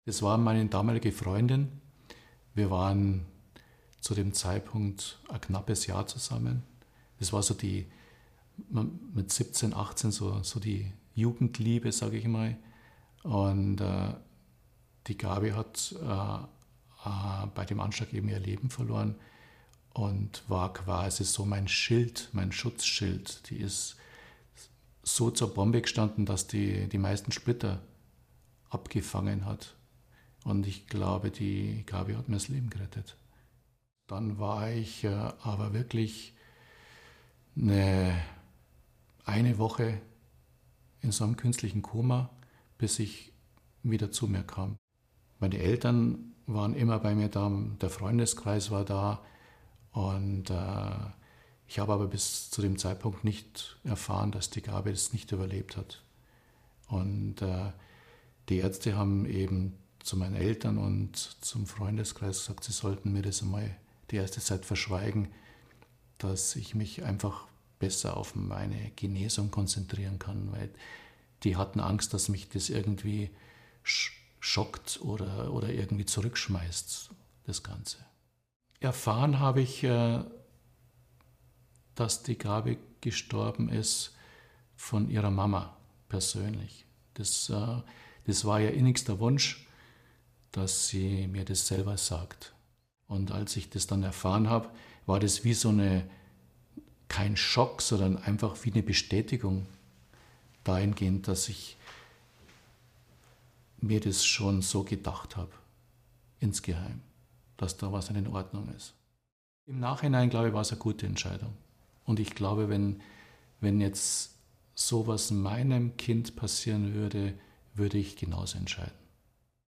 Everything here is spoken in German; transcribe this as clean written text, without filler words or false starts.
Das war meine damalige Freundin. Wir waren zu dem Zeitpunkt ein knappes Jahr zusammen. Das war so mit 17, 18 so die Jugendliebe, sage ich mal. Und die Gabi hat bei dem Anschlag eben ihr Leben verloren und war quasi so mein Schild, mein Schutzschild. Die ist so zur Bombe gestanden, dass die meisten Splitter abgefangen hat. Und ich glaube, die Gabi hat mir das Leben gerettet. Dann war ich aber wirklich eine Woche in so einem künstlichen Koma, bis ich wieder zu mir kam. Meine Eltern waren immer bei mir da, der Freundeskreis war da und ich habe aber bis zu dem Zeitpunkt nicht erfahren, dass die Gabi das nicht überlebt hat. Und die Ärzte haben eben zu meinen Eltern und zum Freundeskreis gesagt, sie sollten mir das einmal die erste Zeit verschweigen, dass ich mich einfach besser auf meine Genesung konzentrieren kann, weil die hatten Angst, dass mich das irgendwie schockt oder irgendwie zurückschmeißt, das Ganze. Erfahren habe ich, dass die Gabi gestorben ist von ihrer Mama persönlich. Das war ihr innigster Wunsch, dass sie mir das selber sagt. Und als ich das dann erfahren habe, war das wie kein Schock, sondern einfach wie eine Bestätigung dahingehend, dass ich mir das schon so gedacht habe, insgeheim, dass da was in Ordnung ist. Im Nachhinein, glaube ich, war es eine gute Entscheidung. Und ich glaube, wenn jetzt sowas meinem Kind passieren würde, würde ich genauso entscheiden.